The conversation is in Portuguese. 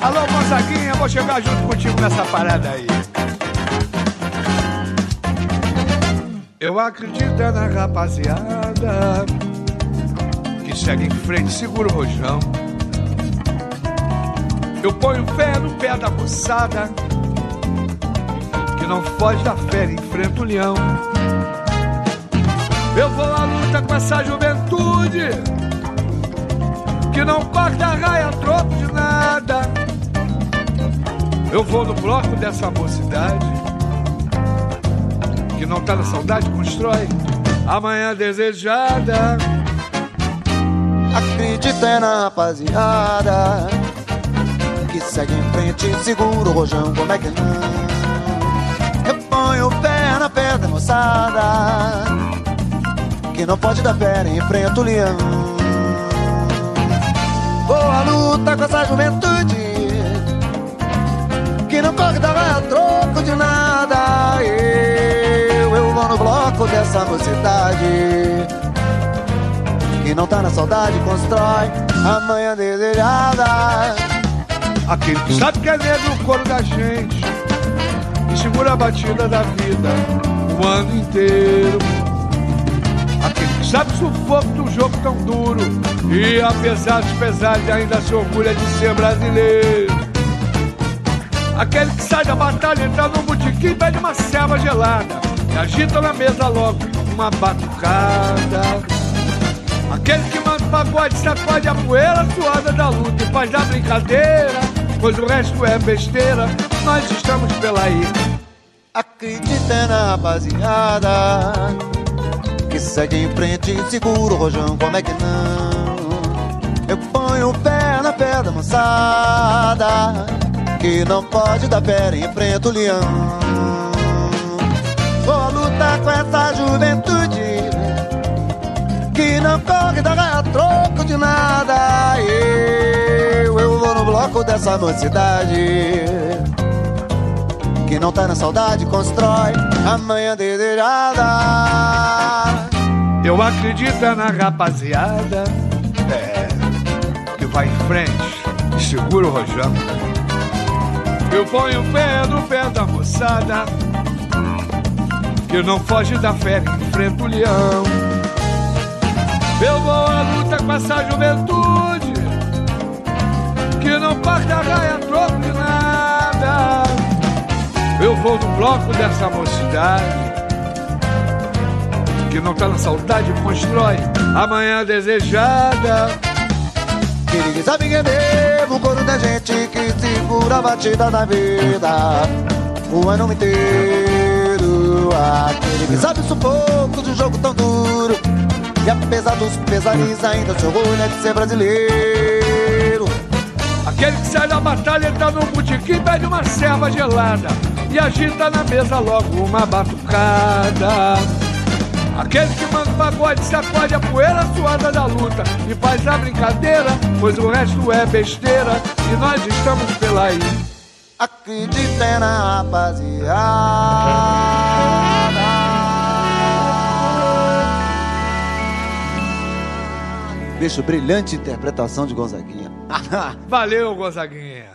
Alô, Gonzaguinha, vou chegar junto contigo nessa parada aí. Eu acredito é na rapaziada que segue em frente, segura o rojão. Eu ponho o pé no pé da moçada que não foge da fera, enfrenta o leão. Eu vou à luta com essa juventude que não corta a raia a troco de nada. Eu vou no bloco dessa mocidade que não tá na saudade, constrói amanhã desejada. Acredita é na rapaziada que segue em frente, segura o rojão, como é que não? Eu ponho o pé na pedra, moçada que não pode dar fé, enfrenta o leão. Vou à luta com essa juventude que não corre da raia a troco de nada. Eu vou no bloco dessa mocidade que não tá na saudade, constrói amanhã desejada. Aquele que sabe que é negro o coro da gente e segura a batida da vida o ano inteiro. Aquele que sabe o sufoco do jogo tão duro e apesar dos pesares ainda se orgulha de ser brasileiro. Aquele que sai da batalha, entra no botequim e pede uma selva gelada e agita na mesa logo uma batucada. Aquele que manda o pagode, sacode a poeira suada da luta e faz da brincadeira, pois o resto é besteira, nós estamos pela aí. Acredita na rapaziada que segue em frente e segura o rojão, como é que não? Eu ponho o pé na pedra, moçada que não pode dar pé, enfrenta o leão. Vou à luta com essa juventude que não corre da raia a troco de nada. Eu vou no bloco dessa mocidade que não tá na saudade, constrói amanhã desejada. Eu acredito é na rapaziada que vai em frente e segura o rojão. Eu ponho o pé no pé da moçada que não foge da fé, enfrenta o leão. Eu vou à luta com essa juventude que não corta a raia a troco de nada. Eu vou no bloco dessa mocidade que não tá na saudade, constrói amanhã desejada. Ele sabe que é mesmo o coro da gente que segura a batida da vida o ano inteiro. Aquele que sabe o sufoco de um jogo tão duro e apesar dos pesares ainda se orgulha de ser brasileiro. Aquele que sai da batalha, entra no botequim, pede uma selva gelada e agita na mesa logo uma batucada. Aquele que manda o pagode, sacode a poeira suada da luta e faz a brincadeira, pois o resto é besteira e nós estamos pela aí. Acredita na rapaziada. Bicho, brilhante interpretação de Gonzaguinha. Valeu, Gonzaguinha.